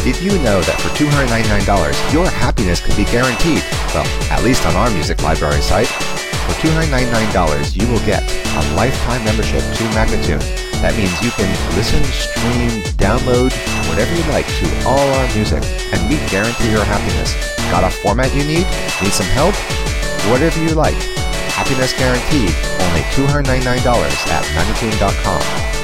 Did you know that for $299, your happiness can be guaranteed? Well, at least on our music library site. For $299, you will get a lifetime membership to Magnatune. That means you can listen, stream, download, whatever you like to all our music, and we guarantee your happiness. Got a format you need? Need some help? Whatever you like. Happiness guaranteed. Only $299 at Magnatune.com.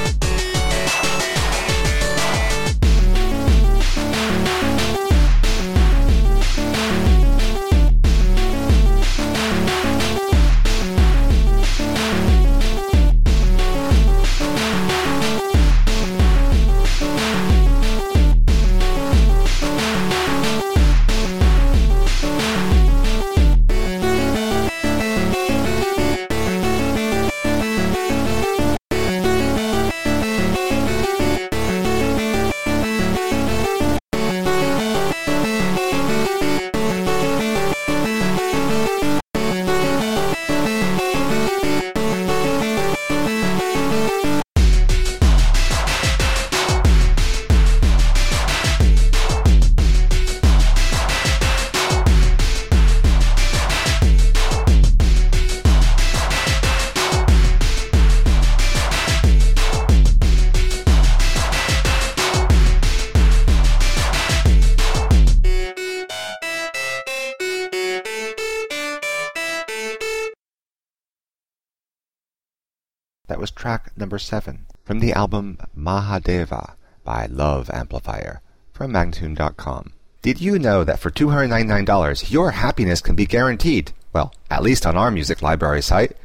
That was track number 7 from the album Mahadeva by Love Amplifier from Magnatune.com. Did you know that for $299, your happiness can be guaranteed? Well, at least on our music library site.